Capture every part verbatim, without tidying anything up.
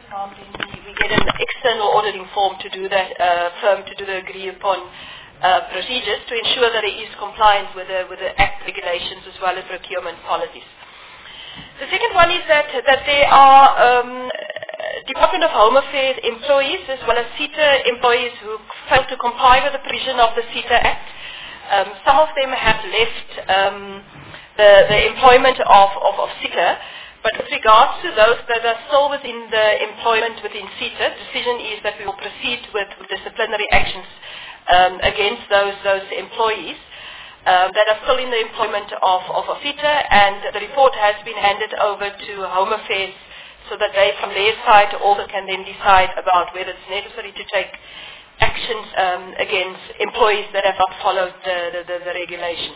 example, we, we get an external auditing firm to do that, uh, firm to do the agree upon uh, procedures to ensure that it is compliant with the, with the Act regulations as well as procurement policies. The second one is that, that there are um, Department of Home Affairs employees as well as CETA employees who fail to comply with the provision of the CETA Act. Um, some of them have left um, the, the employment of, of, of CETA, but with regards to those that are still within the employment within CETA, the decision is that we will proceed with, with disciplinary actions um, against those, those employees um, that are still in the employment of, of, of CETA, and the report has been handed over to Home Affairs so that they, from their side, also can then decide about whether it's necessary to take actions um, against employees that have not followed the, the, the, the regulation.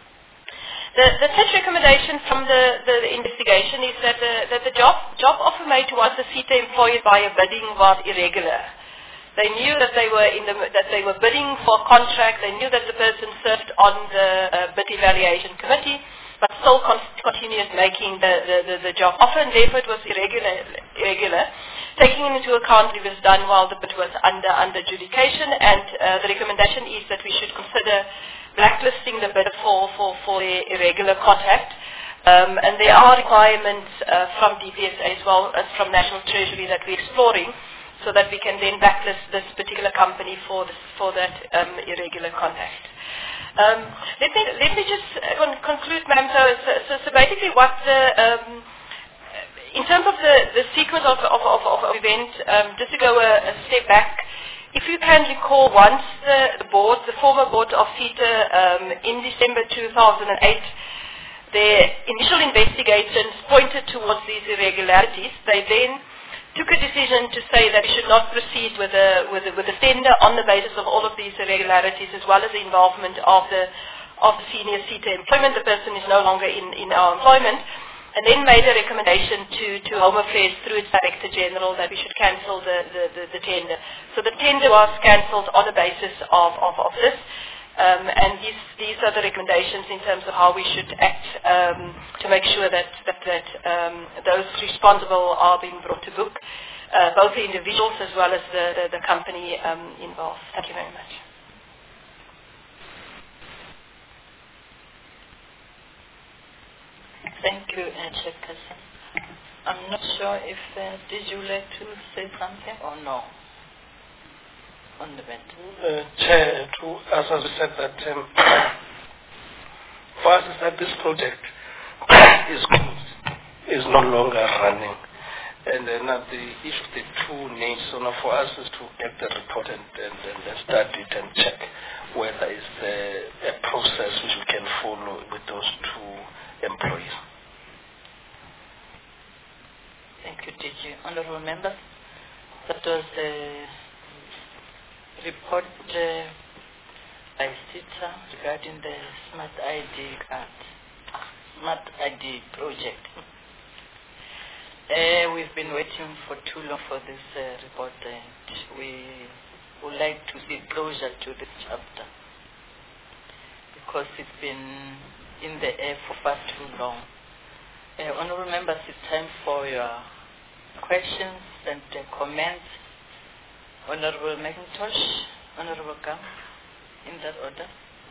The, the third recommendation from the, the, the investigation is that the, that the job, job offer made towards the CETA employee via bidding was irregular. They knew that they were in the, that they were bidding for a contract. They knew that the person served on the uh, bid evaluation committee, but still con continued making the, the, the, the job offer, and therefore it was irregular. irregular. Taking into account it was done while the bid was under, under adjudication, and uh, the recommendation is that we should consider blacklisting the bidder for, for, for the irregular contact. Um, and there are requirements uh, from D P S A as well as from National Treasury that we're exploring, so that we can then blacklist this particular company for, this, for that um, irregular contact. Um, let, me, let me just uh, con conclude, ma'am. So, so, so basically what the... Um, In terms of the, the sequence of, of, of, of events, um, just to go a, a step back, if you can recall, once the, the board, the former board of CETA um, in December two thousand eight, their initial investigations pointed towards these irregularities. They then took a decision to say that we should not proceed with a, with a, with a tender on the basis of all of these irregularities, as well as the involvement of the, of the senior CETA employment. The person is no longer in, in our employment. And then made a recommendation to, to Home Affairs through its Director General that we should cancel the, the, the, the tender. So the tender was cancelled on the basis of, of, of this. Um, and these, these are the recommendations in terms of how we should act um, to make sure that, that, that um, those responsible are being brought to book, uh, both the individuals as well as the, the, the company um, involved. Thank you very much. Thank you, Chair. I'm not sure if, uh, did you like to say something or no? On the bench. Uh, Chair, to us, as we said that um, for us is that this project is is no longer running. And then uh, the issue of the two names, so now for us is to get the report and, and, and study it and check whether it's uh, a process which we can follow with those two employees. Thank you, D G. Honorable members, that was the report uh, by CETA regarding the Smart I D card, Smart I D project. Uh, we've been waiting for too long for this uh, report, and we would like to see closure to this chapter because it's been in the air for far too long. Uh, honorable members, it's time for your questions and uh, comments. Honorable McIntosh, Honorable Gam, in that order.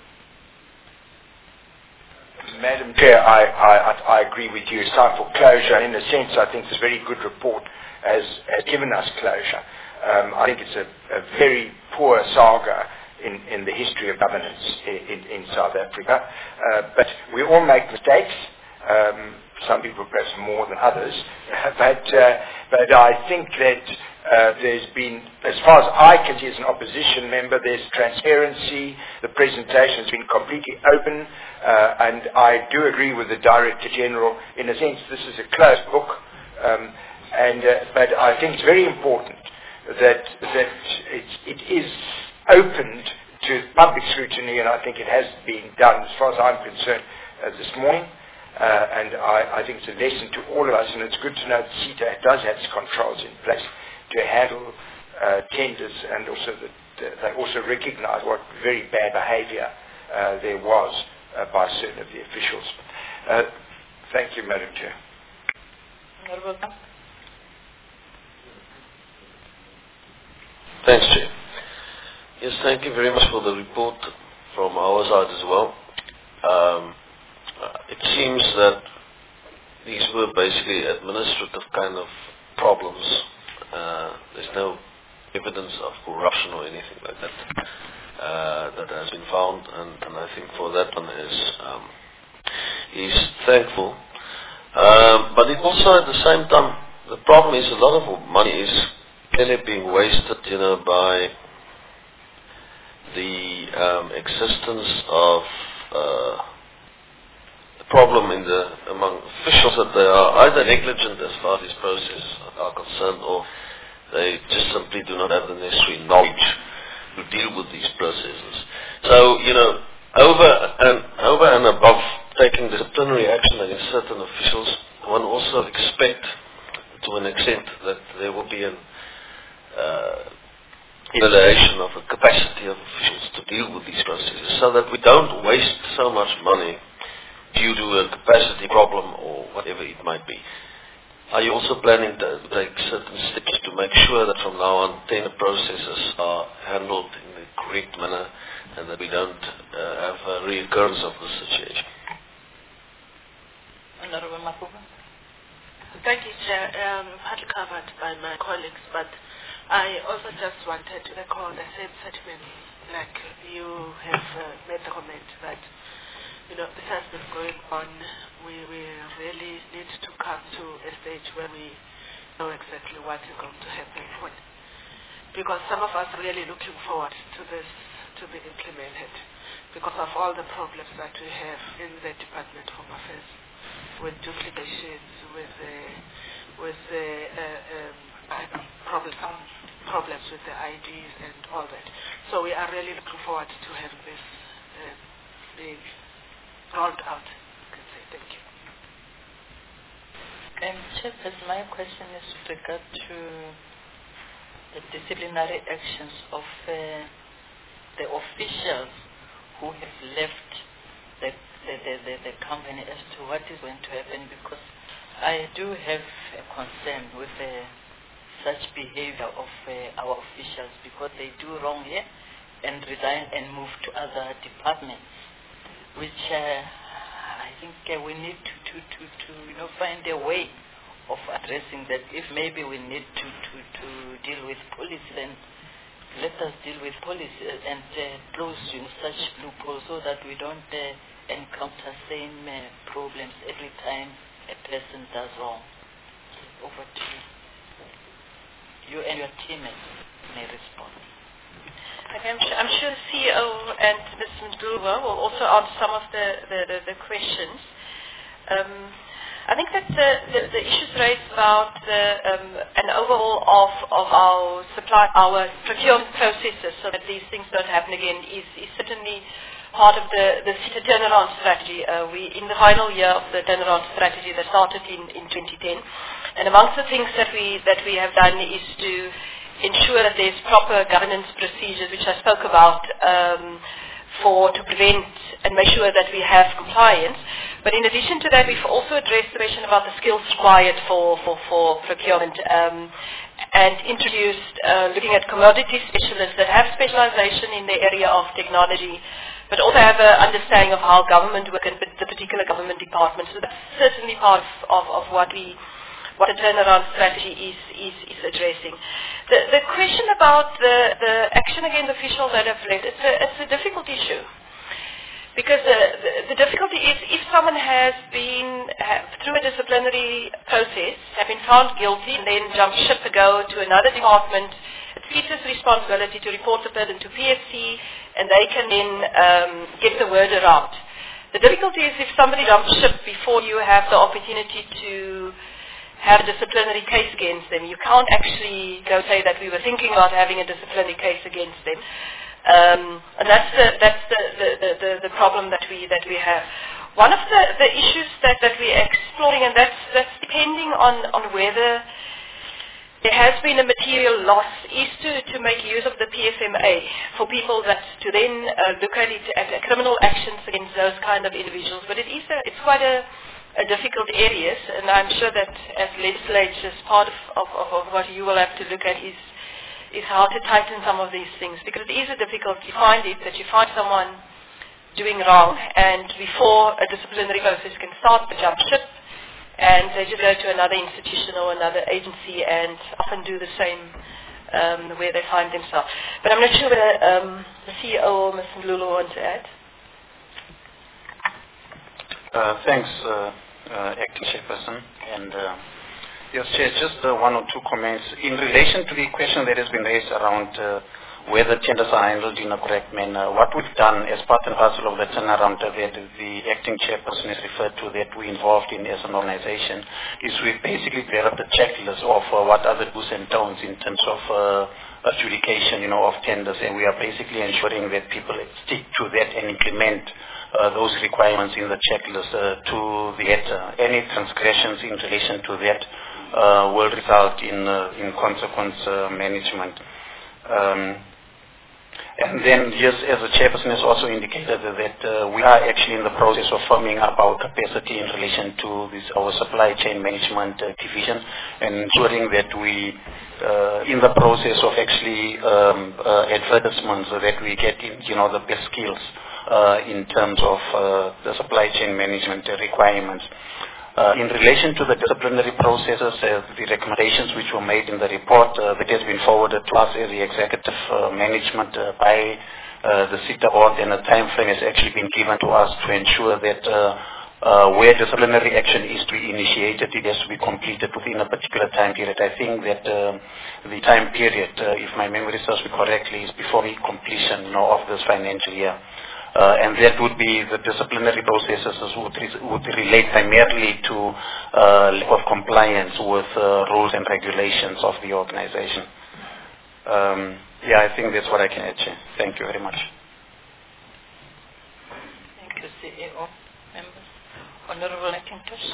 Madam Chair, I, I, I agree with you. It's time for closure. In a sense, I think this very good report has, has given us closure. Um, I think it's a, a very poor saga in, in the history of governance in, in, in South Africa. Uh, but we all make mistakes. Um, some people perhaps more than others. but, uh, but I think that uh, there's been, as far as I can see as an opposition member, there's transparency. The presentation has been completely open. Uh, and I do agree with the Director General. In a sense, this is a closed book. Um, and, uh, but I think it's very important that, that it's, it is opened to public scrutiny, and I think it has been done, as far as I'm concerned, uh, this morning. Uh, and I, I think it's a lesson to all of us, and it's good to know that CETA does have its controls in place to handle uh, tenders, and also that uh, they also recognize what very bad behavior uh, there was uh, by certain of the officials. Uh, thank you, Madam Chair. Thanks, Chair. Yes, thank you very much for the report from our side as well. Um, uh, it seems that these were basically administrative kind of problems. Uh, there's no evidence of corruption or anything like that uh, that has been found, and, and I think for that one is um, is thankful. Um, but it also at the same time, the problem is a lot of money is clearly being wasted, you know, by the um, existence of uh, the problem in the among officials that they are either negligent as far as these processes are concerned, or they just simply do not have the necessary knowledge to deal with these processes. So, you know, over and over and above taking disciplinary action against certain officials, one also expect to an extent that there will be an uh, evaluation of the capacity of officials to deal with these processes, so that we don't waste so much money due to a capacity problem or whatever it might be. Are you also planning to take certain steps to make sure that from now on tender processes are handled in the correct manner and that we don't uh, have a reoccurrence of this situation? Honorable Mapuba. Thank you, Chair. Um, partly covered by my colleagues, but I also just wanted to echo the same sentiment, like you have uh, made the comment that, you know, this has been going on. We, we really need to come to a stage where we know exactly what is going to happen when. Because some of us are really looking forward to this to be implemented because of all the problems that we have in the Department of Home Affairs, with duplications, with uh, with uh, uh, um, problem, some problems with the I Ds and all that. So we are really looking forward to having this uh, being rolled out. You can say thank you. Um, Chairperson, my question is with regard to the disciplinary actions of uh, the officials who have left the The, the, the, the company as to what is going to happen, because I do have a concern with uh, such behavior of uh, our officials, because they do wrong here and resign and move to other departments, which uh, I think uh, we need to, to, to, to you know, find a way of addressing that. If maybe we need to, to, to deal with police, then let us deal with police and uh, close you know, such loopholes so that we don't uh, encounter same uh, problems every time a person does wrong. Over to you. You and your teammates may respond. Okay, I'm, sure, I'm sure the C E O and Miz Mdulwa will also answer some of the, the, the, the questions. Um, I think that the, the, the issues raised about the, um, an overhaul of, of our supply, our procurement processes so that these things don't happen again is, is certainly part of the, the turnaround strategy. Uh, we in the final year of the turnaround strategy that started in, in twenty ten. And amongst the things that we, that we have done is to ensure that there's proper governance procedures, which I spoke about, um, for to prevent and make sure that we have compliance. But in addition to that, we've also addressed the question about the skills required for, for, for procurement um, and introduced uh, looking at commodity specialists that have specialization in the area of technology, but also have an understanding of how government work and the particular government departments. So that's certainly part of, of, of what we, what the turnaround strategy is, is, is addressing. The, the question about the, the action against officials that have left, it's a, it's a difficult issue. Because the, the, the difficulty is if someone has been, have, through a disciplinary process, have been found guilty and then jump ship to go to another department, it's teacher's responsibility to report the person to P S C, and they can then um, get the word around. The difficulty is if somebody jumps ship before you have the opportunity to have a disciplinary case against them. You can't actually go say that we were thinking about having a disciplinary case against them. Um, and that's the that's the, the, the, the, the problem that we that we have. One of the, the issues that, that we're exploring, and that's that's depending on, on whether there has been a material loss, is to, to make use of the P F M A for people that to then uh, look at it at criminal actions against those kind of individuals. But it is a, it's quite a, a difficult area, and I'm sure that as legislators, part of, of, of what you will have to look at is is how to tighten some of these things, because it is a difficult, you find it, that you find someone doing wrong, and before a disciplinary process can start, they jump ship, and they just go to another institution or another agency and often do the same um, where they find themselves. But I'm not sure whether um, the C E O or Mister Mlulu wants to add. Uh, thanks, uh, uh, Acting Chairperson. And uh, yes, Chair, just uh, one or two comments. In relation to the question that has been raised around uh, whether tenders are handled in a correct manner, what we've done as part and parcel of the turnaround that the Acting Chairperson has referred to that we involved in as an organization is we've basically developed a checklist of uh, what are the do's and don'ts in terms of uh, adjudication, you know, of tenders, and we are basically ensuring that people stick to that and implement Uh, those requirements in the checklist uh, to the uh, any transgressions in relation to that uh, will result in uh, in consequence uh, management. Um, and then, yes, as the chairperson has also indicated that uh, we are actually in the process of firming up our capacity in relation to this our supply chain management uh, division, and ensuring that we, uh, in the process of actually um, uh, advertisements, so that we get in, you know, the best skills Uh, in terms of uh, the supply chain management uh, requirements. Uh, in relation to the disciplinary processes, uh, the recommendations which were made in the report uh, that has been forwarded to us as the executive uh, management uh, by uh, the SITA board, and a time frame has actually been given to us to ensure that uh, uh, where disciplinary action is to be initiated, it has to be completed within a particular time period. I think that uh, the time period, uh, if my memory serves me correctly, is before the completion, you know, of this financial year. Uh, and that would be the disciplinary processes would, re would relate primarily to uh, lack of compliance with uh, rules and regulations of the organization. Um, yeah, I think that's what I can add. Thank you very much. Thank you, C E O. Members. Honorable McIntosh.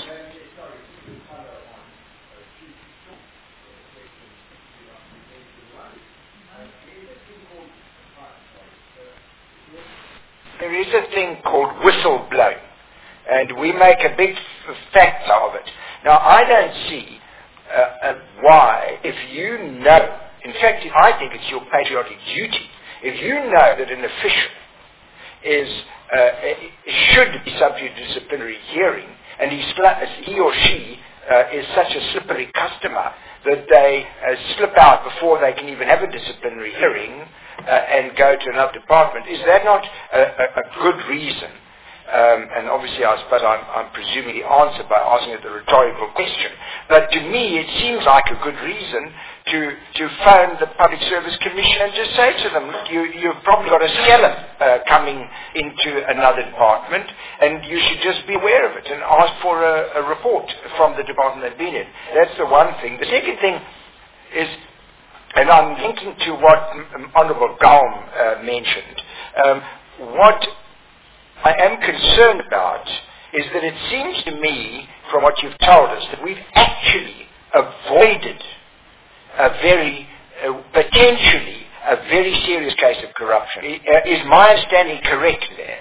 There is a thing called whistleblowing, and we make a big factor of it. Now, I don't see uh, uh, why, if you know, in fact, I think it's your patriotic duty, if you know that an official is uh, should be subject to disciplinary hearing, and he, he or she uh, is such a slippery customer that they uh, slip out before they can even have a disciplinary hearing, Uh, and go to another department, is that not a, a, a good reason? Um, and obviously, I suppose I'm, I'm presuming the answer by asking it the rhetorical question. But to me, it seems like a good reason to to phone the Public Service Commission and just say to them, look, you, you've probably got a skeleton uh, coming into another department, and you should just be aware of it and ask for a, a report from the department they've been in. That's the one thing. The second thing is, and I'm linking to what Honourable Gaum uh, mentioned, um, what I am concerned about is that it seems to me, from what you've told us, that we've actually avoided a very, uh, potentially, a very serious case of corruption. Uh, is my understanding correct there?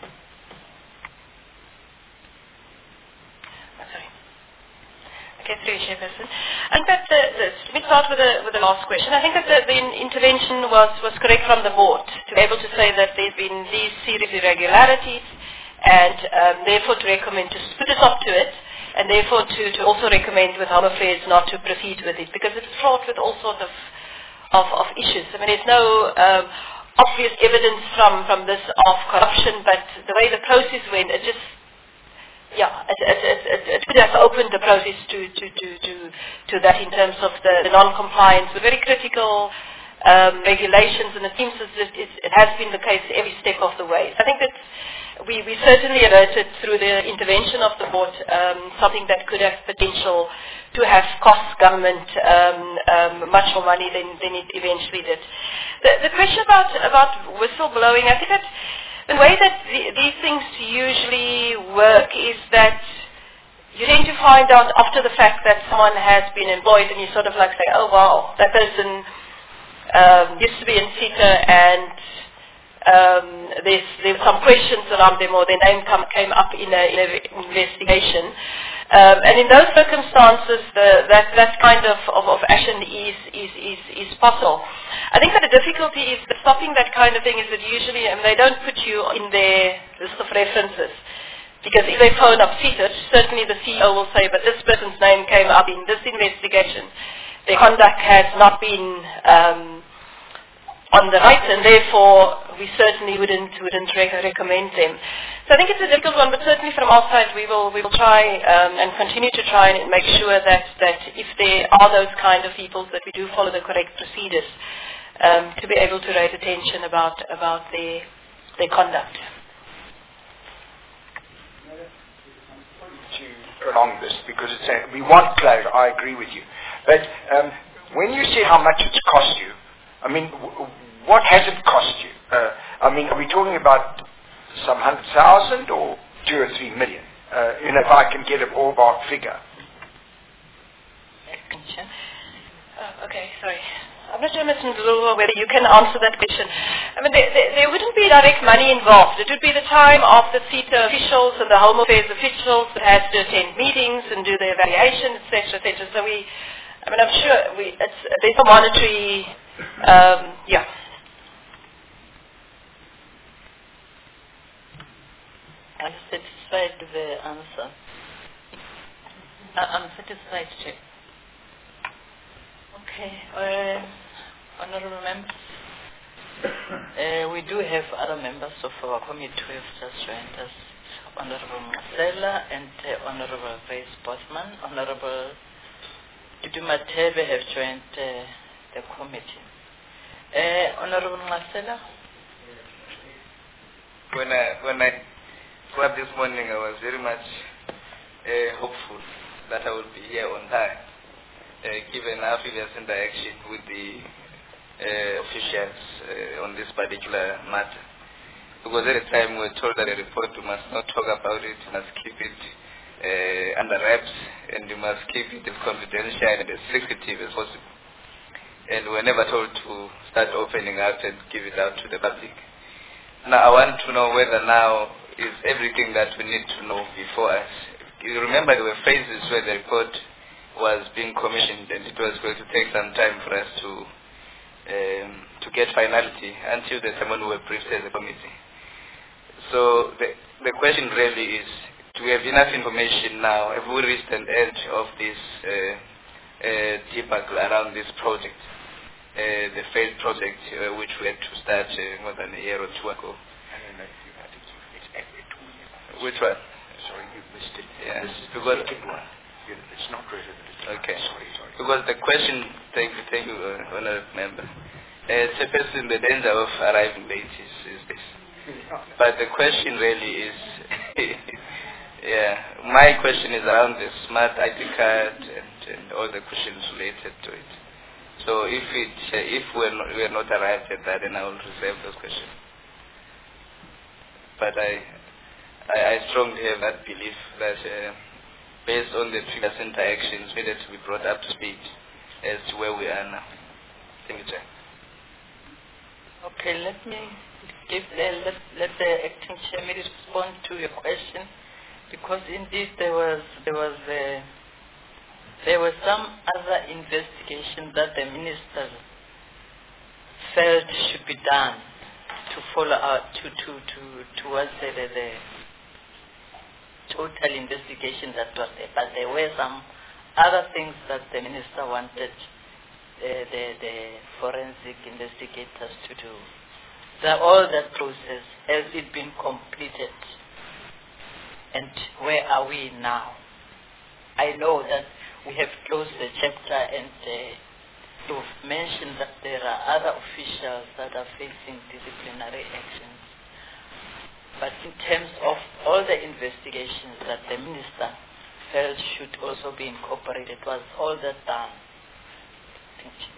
Okay, through you, Chairperson. And that the, the, let me start with the, with the last question. I think that the, the intervention was, was correct from the board to be able to say that there's been these serious irregularities, and um, therefore to recommend to put a stop to it, and therefore to, to also recommend with Home Affairs not to proceed with it, because it's fraught with all sorts of, of, of issues. I mean, there's no um, obvious evidence from, from this of corruption, but the way the process went, it just Yeah, it, it, it, it, it could have opened the process to, to, to, to, to that in terms of the, the non-compliance with very critical um, regulations, and it seems as if it, it has been the case every step of the way. I think that we, we certainly averted through the intervention of the board um, something that could have potential to have cost government um, um, much more money than, than it eventually did. The, the question about, about whistleblowing, I think that the way that the, these things usually work is that you tend to find out after the fact that someone has been employed, and you sort of like say, oh wow, that person um, used to be in SITA, and um, there's, there's some questions around them, or their name come, came up in an investigation. Um, and in those circumstances, the, that, that kind of, of, of action is, is, is, is possible. I think that the difficulty is that stopping that kind of thing is that usually um, they don't put you in their list of references. Because if they phone up CITIS, certainly the C E O will say, but this person's name came up in this investigation. Their conduct has not been um, on the right, and therefore we certainly wouldn't wouldn't re recommend them. So I think it's a difficult one, but certainly from our side we will we will try um, and continue to try and make sure that that if there are those kind of people, that we do follow the correct procedures um, to be able to raise attention about about their their conduct. To prolong this, because it's a, we want closure. I agree with you, but um, when you say how much it's cost you, I mean, w what has it cost you? Uh, I mean, are we talking about some hundred thousand or two or three million? Uh, you know, if I can get a ballpark figure. Uh, okay, sorry. I'm not sure, Mister Ndlovu, whether you can answer that question. I mean, there, there, there wouldn't be direct money involved. It would be the time of the CETA officials and the Home Affairs officials that has to attend meetings and do the evaluation, et cetera, et cetera. So we, I mean, I'm sure we, it's, there's a monetary, um, yeah. I'm satisfied with the answer. I'm satisfied, Chair. Okay, uh, honourable members, uh, we do have other members of our committee who have just joined us, Honourable Marcella and uh, Honourable Grace Bosman. Honourable Dudu Matebe have joined uh, the committee. Uh, Honourable Marcella? When I, when I woke up this morning, I was very much uh, hopeful that I would be here on time. Uh, given our previous interaction with the uh, officials uh, on this particular matter. Because at the time we were told that a report, we must not talk about it, we must keep it uh, under wraps, and we must keep it as confidential and as secretive as possible. And we were never told to start opening out and give it out to the public. Now I want to know whether now is everything that we need to know before us. You remember there were phases where the report was being commissioned, and it was going to take some time for us to um, to get finality until the time when we were briefed as a committee. So the, the question really is, do we have enough information now? Have we reached an end of this uh, uh, debacle around this project, uh, the failed project uh, which we had to start uh, more than a year or two ago? I don't know if you had it. It's every two years. Which one? Sorry, you missed it. Yeah. This is because the second one. It's not relevant. Okay. Sorry, sorry. Because the question, thank you, thank you, uh, honourable member. Uh, it's a person, the danger of arriving late is, is this. But the question really is, yeah, my question is around the smart I D card and, and all the questions related to it. So if it, uh, if we're not, we're not arrived at that, then I will reserve those questions. But I, I, I strongly have that belief that. Uh, based on the previous interactions, needed to be brought up to speed as to where we are now. Thank you, Chair. Okay, let me give the, let, let the acting chairman respond to your question, because indeed there was there was a, there were some other investigations that the minister felt should be done to follow out to to to towards the, the, the total investigation that was there, but there were some other things that the minister wanted uh, the, the forensic investigators to do. So all that process, has it been completed? And where are we now? I know that we have closed the chapter, and uh, you've mentioned that there are other officials that are facing disciplinary actions. But in terms of all the investigations that the minister felt should also be incorporated, was all that done? Thank you.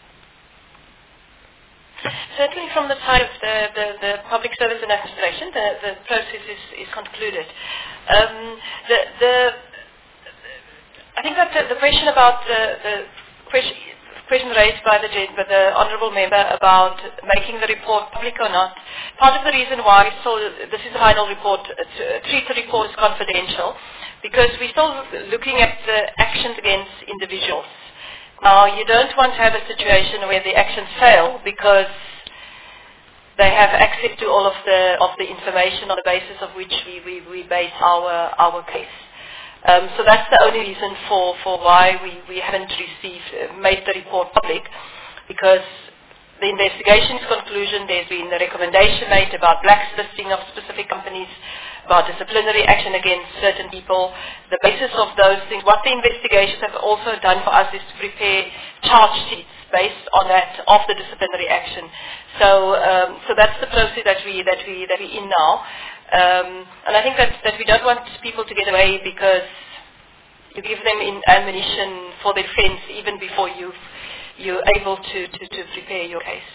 Certainly from the side of the, the, the Public Service and Administration, the, the process is, is concluded. Um, the, the, I think that the, the question about the, the question, question raised by the, by the honourable member about making the report public or not. Part of the reason why we still, this is the final report, uh, treat the report as confidential, because we're still looking at the actions against individuals. Now, you don't want to have a situation where the actions fail because they have access to all of the of the information on the basis of which we, we, we base our our case. Um, so that's the only reason for, for why we, we haven't received, uh, made the report public, because the investigation's conclusion, there's been a recommendation made about blacklisting of specific companies, about disciplinary action against certain people. The basis of those things, what the investigations have also done for us is to prepare charge sheets based on that of the disciplinary action. So, um, so that's the process that we that we that we're in now. Um, and I think that, that we don't want people to get away because you give them in ammunition for their defense even before you, you're able to, to, to prepare your case.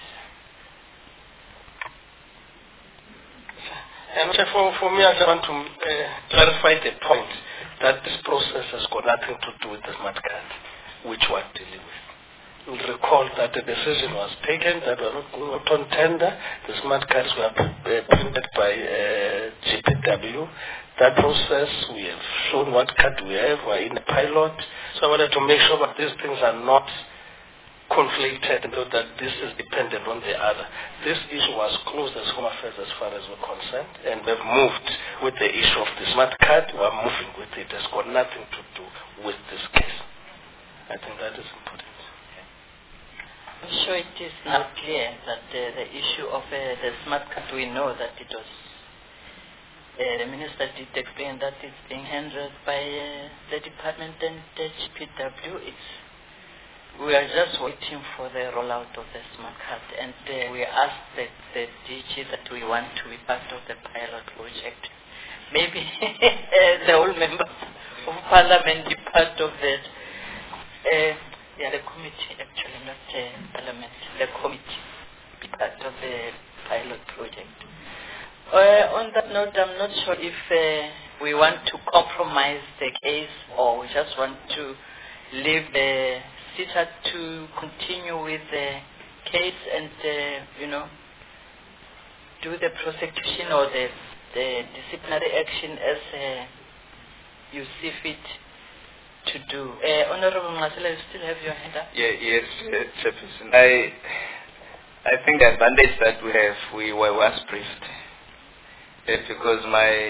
And for, for me, I just want to uh, clarify the point that this process has got nothing to do with the smart card, which we're dealing with. You'll recall that the decision was taken that we're not going out on tender. The smart cards were uh, printed by uh, G P W. That process, we have shown what card we have. We're in a pilot. So I wanted to make sure that these things are not conflicted, so that this is dependent on the other. This issue was closed as Home Affairs as far as we're concerned, and we've moved with the issue of the smart card. We're moving with it. It's got nothing to do with this case. I think that is important. I'm sure it is now clear that uh, the issue of uh, the smart card, we know that it was, uh, the Minister did explain that it's being handled by uh, the department and the G P W. It's, we are just waiting for the rollout of the smart card, and uh, we asked the, the D G that we want to be part of the pilot project. Maybe uh, the whole members of Parliament be part of that. Uh, Yeah, the committee, actually, not the Parliament, the committee, be part of the pilot project. Uh, on that note, I'm not sure if uh, we want to compromise the case or we just want to leave the sitter to continue with the case and, uh, you know, do the prosecution or the, the disciplinary action as uh, you see fit to do. Uh, Honorable Masela, you still have your hand up? Yeah, yes, uh, Chairperson. I, I think the advantage that we have, we were once briefed. Uh, because my,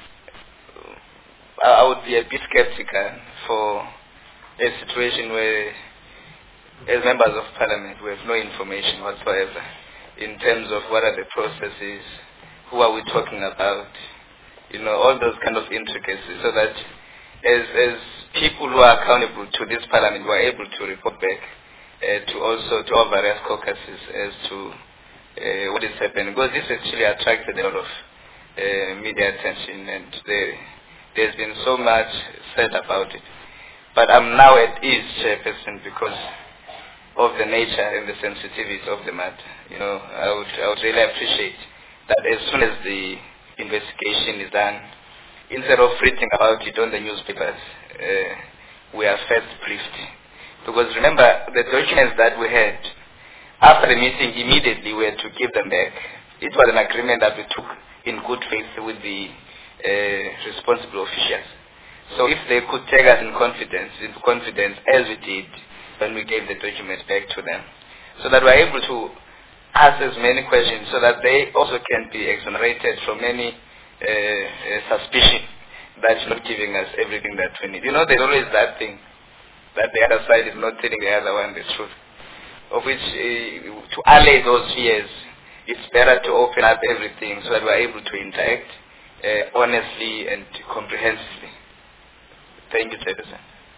uh, I would be a bit skeptical for a situation where, as members of Parliament, we have no information whatsoever in terms of what are the processes, who are we talking about, you know, all those kind of intricacies, so that as, as people who are accountable to this Parliament were able to report back uh, to also to our various caucuses as to uh, what is happening, because this actually attracted a lot of uh, media attention, and there, there's been so much said about it. But I'm now at ease, Chairperson, because of the nature and the sensitivity of the matter. You know, I would, I would really appreciate that as soon as the investigation is done, instead of reading about it on the newspapers, uh, we are first briefed. Because remember, the documents that we had, after the meeting, immediately we had to give them back. It was an agreement that we took in good faith with the uh, responsible officials. So if they could take us in confidence, in confidence, as we did, when we gave the documents back to them, so that we're able to ask as many questions, so that they also can be exonerated from any Uh, uh, suspicion that you're not giving us everything that we need. You know, there's always that thing that the other side is not telling the other one the truth, of which uh, to allay those fears, it's better to open up everything so that we're able to interact uh, honestly and comprehensively. Thank you, Chairperson.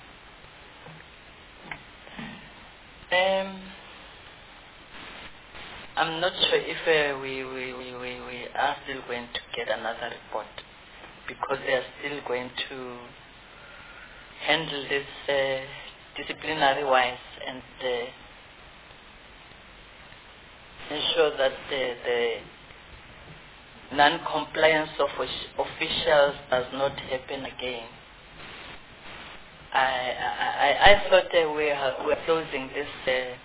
Um, I'm not sure if uh, we, we, we, we, we are still going to get another report, because they are still going to handle this uh, disciplinary wise and uh, ensure that the, the non-compliance of officials does not happen again. I, I, I thought uh, we, are, we are closing this uh,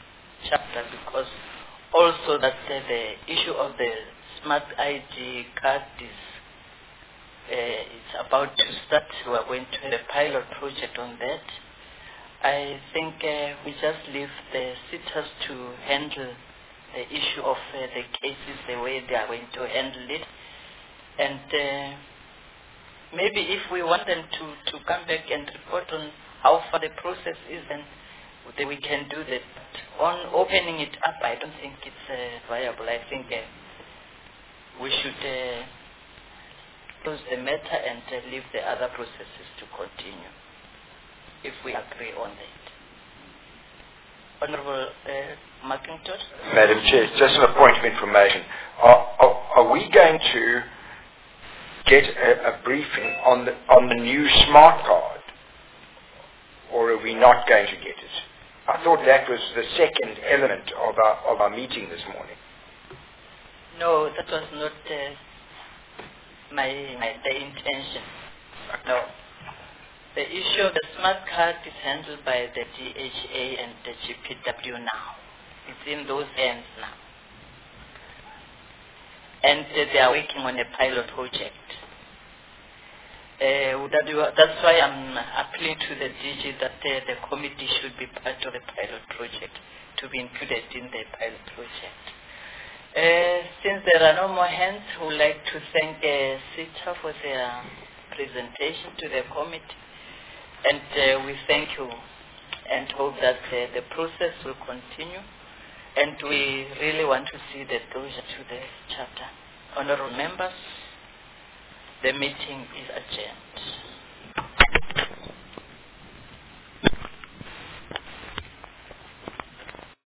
chapter, because also that uh, the issue of the smart I D card is uh, it's about to start. We are going to have a pilot project on that. I think uh, we just leave the sitters to handle the issue of uh, the cases the way they are going to handle it. And uh, maybe if we want them to, to come back and report on how far the process is, then then we can do that. But on opening it up, I don't think it's uh, viable. I think uh, we should uh, close the matter and uh, leave the other processes to continue, if we agree on that. Honorable uh, McIntosh? Madam Chair, just on a point of information, are, are, are we going to get a, a briefing on the, on the new smart card, or are we not going to get it? I thought that was the second element of our, of our meeting this morning. No, that was not uh, my, my the intention. No. The issue of the smart card is handled by the D H A and the G P W now. It's in those hands now. And uh, they are working on a pilot project. Uh, that you, that's why I'm appealing to the D G that uh, the committee should be part of the pilot project, to be included in the pilot project. Uh, since there are no more hands, I would like to thank uh, SITA for their presentation to the committee. And uh, we thank you and hope that uh, the process will continue. And we really want to see the closure to the chapter. Honorable members, the meeting is adjourned.